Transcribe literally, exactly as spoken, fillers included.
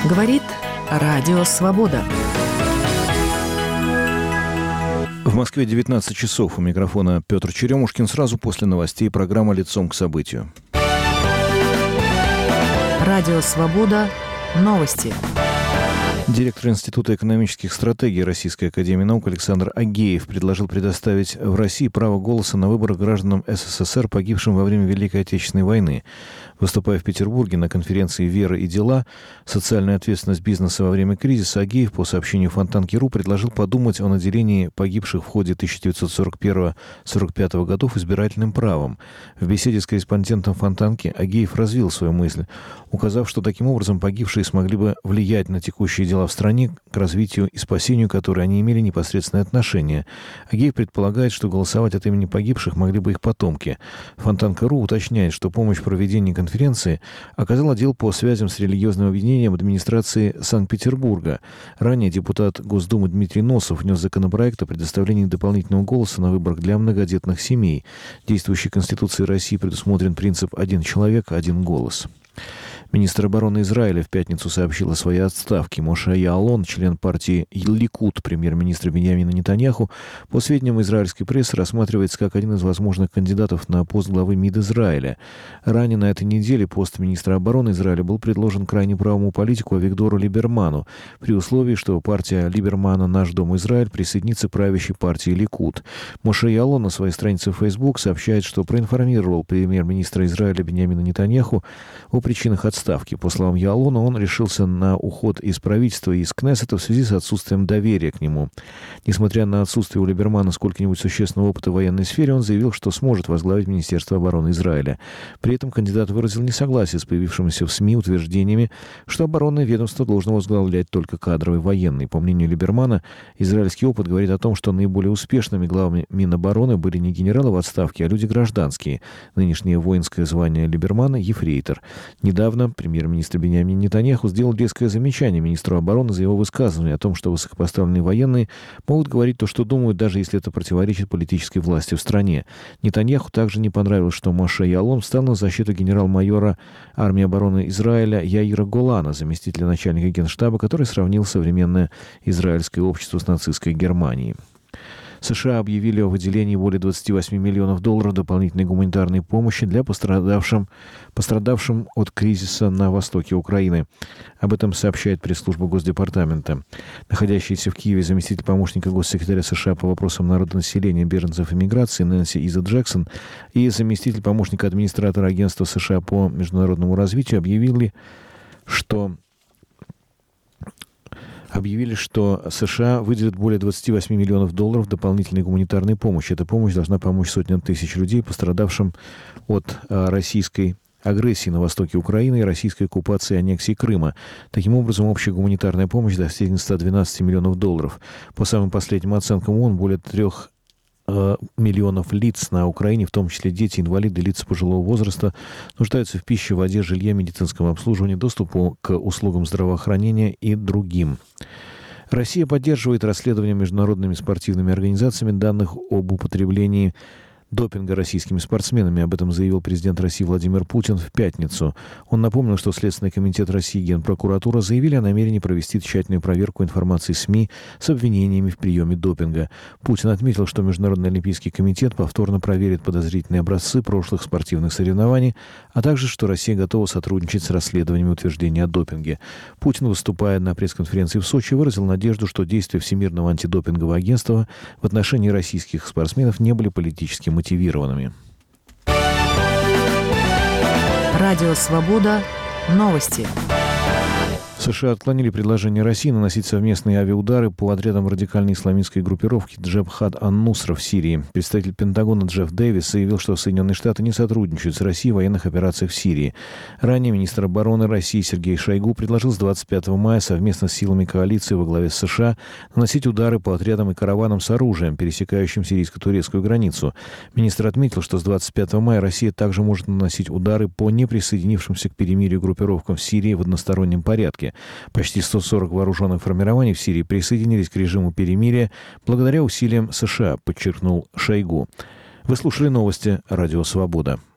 Говорит Радио Свобода. В Москве девятнадцать часов. У микрофона Петр Черемушкин. Сразу после новостей программа «Лицом к событию». Радио Свобода. Новости. Директор Института экономических стратегий Российской академии наук Александр Агеев предложил предоставить в России право голоса на выборах гражданам СССР, погибшим во время Великой Отечественной войны. Выступая в Петербурге на конференции «Вера и дела. Социальная ответственность бизнеса во время кризиса», Агеев, по сообщению Фонтанки.ру, предложил подумать о наделении погибших в ходе тысяча девятьсот сорок первого — сорок пятого годов избирательным правом. В беседе с корреспондентом Фонтанки Агеев развил свою мысль, указав, что таким образом погибшие смогли бы влиять на текущие дела в стране, к развитию и спасению которой они имели непосредственное отношение. Агеев предполагает, что голосовать от имени погибших могли бы их потомки. Фонтанка.ру уточняет, что помощь в проведении конференции оказал отдел по связям с религиозным объединением администрации Санкт-Петербурга. Ранее депутат Госдумы Дмитрий Носов внес законопроект о предоставлении дополнительного голоса на выборах для многодетных семей. Действующей Конституцией России предусмотрен принцип «один человек, один голос». Министр обороны Израиля в пятницу сообщил о своей отставке. Моше Яалон, член партии Ликуд премьер-министра Биньямина Нетаньяху, по сведениям израильской прессы, рассматривается как один из возможных кандидатов на пост главы МИД Израиля. Ранее на этой неделе пост министра обороны Израиля был предложен крайне правому политику Авигдору Либерману, при условии, что партия Либермана «Наш дом Израиль» присоединится к правящей партии Ликуд. Моше Яалон на своей странице в Facebook сообщает, что проинформировал премьер-министра Израиля Биньямина Нетаньяху о причинах отставки. По словам Яалона, он решился на уход из правительства и из Кнессета в связи с отсутствием доверия к нему. Несмотря на отсутствие у Либермана сколько-нибудь существенного опыта в военной сфере, он заявил, что сможет возглавить Министерство обороны Израиля. При этом кандидат выразил несогласие с появившимися в СМИ утверждениями, что оборонное ведомство должно возглавлять только кадровый военный. По мнению Либермана, израильский опыт говорит о том, что наиболее успешными главами Минобороны были не генералы в отставке, а люди гражданские. Нынешнее воинское звание Либермана — ефрейтор. Недавно премьер-министр Биньямин Нетаньяху сделал резкое замечание министру обороны за его высказывание о том, что высокопоставленные военные могут говорить то, что думают, даже если это противоречит политической власти в стране. Нетаньяху также не понравилось, что Моше Яалон встал на защиту генерал-майора армии обороны Израиля Яира Голана, заместителя начальника Генштаба, который сравнил современное израильское общество с нацистской Германией. США объявили о выделении более двадцати восьми миллионов долларов дополнительной гуманитарной помощи для пострадавшим, пострадавшим от кризиса на востоке Украины. Об этом сообщает пресс-служба Госдепартамента. Находящийся в Киеве заместитель помощника госсекретаря США по вопросам народонаселения, беженцев и миграции Нэнси Иза Джексон и заместитель помощника администратора Агентства США по международному развитию объявили, что... объявили, что США выделят более двадцати восьми миллионов долларов дополнительной гуманитарной помощи. Эта помощь должна помочь сотням тысяч людей, пострадавшим от а, российской агрессии на востоке Украины и российской оккупации и аннексии Крыма. Таким образом, общая гуманитарная помощь достигнет ста двенадцати миллионов долларов. По самым последним оценкам ООН, более трех миллионов лиц на Украине, в том числе дети, инвалиды, лица пожилого возраста, нуждаются в пище, воде, жилье, медицинском обслуживании, доступу к услугам здравоохранения и другим. Россия поддерживает расследование международными спортивными организациями данных об употреблении допинга российскими спортсменами. Об этом заявил президент России Владимир Путин в пятницу. Он напомнил, что Следственный комитет России и Генпрокуратура заявили о намерении провести тщательную проверку информации СМИ с обвинениями в приеме допинга. Путин отметил, что Международный олимпийский комитет повторно проверит подозрительные образцы прошлых спортивных соревнований, а также, что Россия готова сотрудничать с расследованием утверждений о допинге. Путин, выступая на пресс-конференции в Сочи, выразил надежду, что действия Всемирного антидопингового агентства в отношении российских спортсменов не были политически мотивированы. мотивированными. Радио Свобода. Новости. США отклонили предложение России наносить совместные авиаудары по отрядам радикальной исламистской группировки Джабхат ан-Нусра в Сирии. Представитель Пентагона Джефф Дэвис заявил, что Соединенные Штаты не сотрудничают с Россией в военных операциях в Сирии. Ранее министр обороны России Сергей Шойгу предложил с двадцать пятого мая совместно с силами коалиции во главе с США наносить удары по отрядам и караванам с оружием, пересекающим сирийско-турецкую границу. Министр отметил, что с двадцать пятого мая Россия также может наносить удары по неприсоединившимся к перемирию группировкам в Сирии в одностороннем порядке. Почти сто сорок вооруженных формирований в Сирии присоединились к режиму перемирия благодаря усилиям США, подчеркнул Шойгу. Вы слушали новости «Радио Свобода».